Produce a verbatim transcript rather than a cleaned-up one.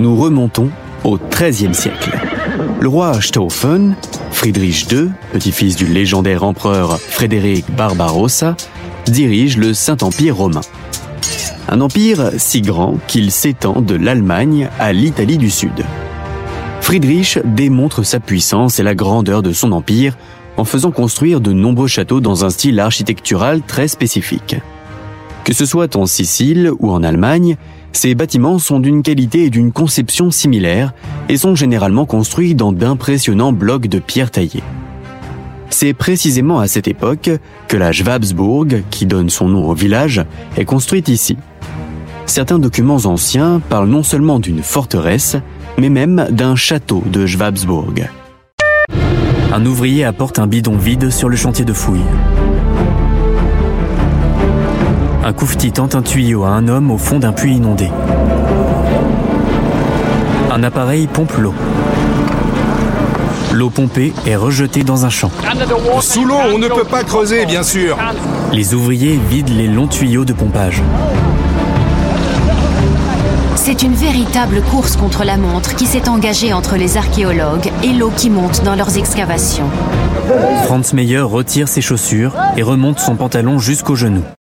Nous remontons au treizième siècle. Le roi Stauffen, Friedrich deux, petit-fils du légendaire empereur Frédéric Barbarossa, dirige le Saint-Empire romain. Un empire si grand qu'il s'étend de l'Allemagne à l'Italie du Sud. Friedrich démontre sa puissance et la grandeur de son empire en faisant construire de nombreux châteaux dans un style architectural très spécifique. Que ce soit en Sicile ou en Allemagne, ces bâtiments sont d'une qualité et d'une conception similaires et sont généralement construits dans d'impressionnants blocs de pierre taillée. C'est précisément à cette époque que la Schwabsburg, qui donne son nom au village, est construite ici. Certains documents anciens parlent non seulement d'une forteresse, mais même d'un château de Schwabsburg. Un ouvrier apporte un bidon vide sur le chantier de fouilles. Un couvetier tend un tuyau à un homme au fond d'un puits inondé. Un appareil pompe l'eau. L'eau pompée est rejetée dans un champ. Sous l'eau, on ne peut pas creuser, bien sûr. Les ouvriers vident les longs tuyaux de pompage. C'est une véritable course contre la montre qui s'est engagée entre les archéologues et l'eau qui monte dans leurs excavations. Franz Meyer retire ses chaussures et remonte son pantalon jusqu'aux genoux.